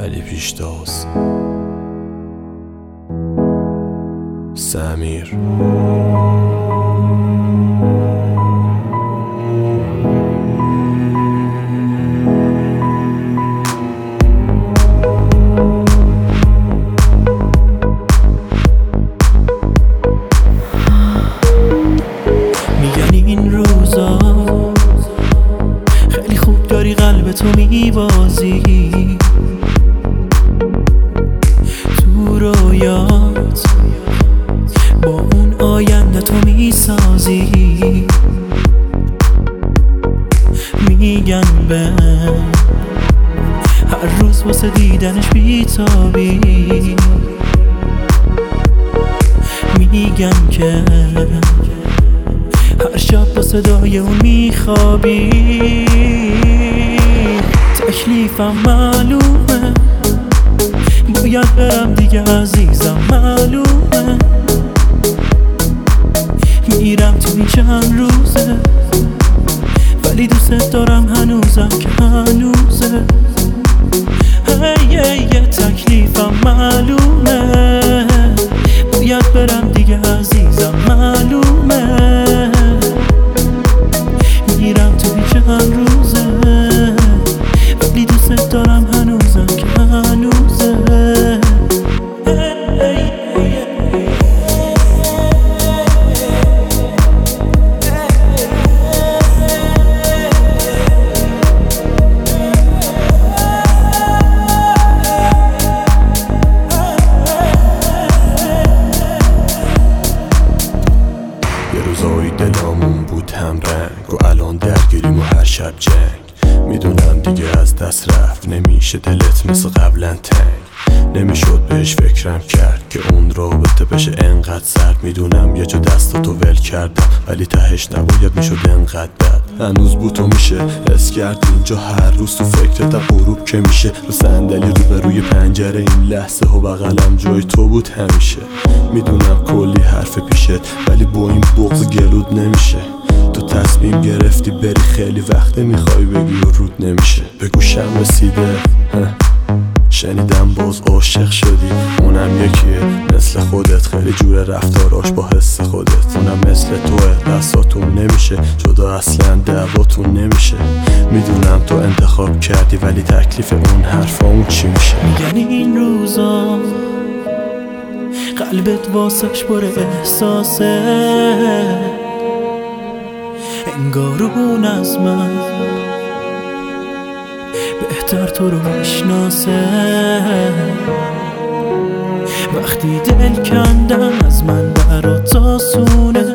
ولی پیشتاز سمیر. این روزا خیلی خوب داری قلب تو میبازی، تو رویات با اون آینده تو میسازی. میگن به هر روز واسه دیدنش بیتابی، میگن که هر شب با صدای اون میخوابی. تکلیفم معلومه، باید برم دیگه عزیزم معلومه. میرم تو این چند روزه، ولی دوست دارم هنوزم که هنوزه. تکلیفم معلومه، باید برم دیگه عزیزم معلومه. میرم تو این چند روزه، ولی دوست دارم هنوزم که هنوزه. روزای دلامون بود هم رنگ و الان درگیریم و هر شب جنگ. میدونم دیگه از دست رفت نمیشه دلت مثل قبلا تنگ. نمیشد بهش فکرم کرد که اون رابطه بشه انقدر سرد. میدونم یه جا دستاتو ول کردم، ولی تهش نباید میشد انقدر بد. هنوز بود و میشه حس کرد اینجا هر روز تو فکرتم غروب که میشه. رو صندلی روبروی پنجره این لحظه و بغلم جای تو بود همیشه. میدونم کلی حرف پیشت، ولی با این بغض گلود نمیشه. تو تصمیم گرفتی بری، خیلی وقته میخوای بگی و رود نمیشه. به گوشم رسیده شنیدم باز عاشق شدی، اونم یکیه مثل خودت، خیلی جور رفتاراش با حس خودت. اونم مثل توه، دستاتون نمیشه جدا، اصلا دعواتون نمیشه. میدونم تو انتخاب کردی، ولی تکلیف اون حرفا اون چی میشه؟ میگن این روزا قلبت واسش پر احساسه، انگار اون از من بهتر تو رو میشناسه. وقتی دل کندم از من برات آسونه،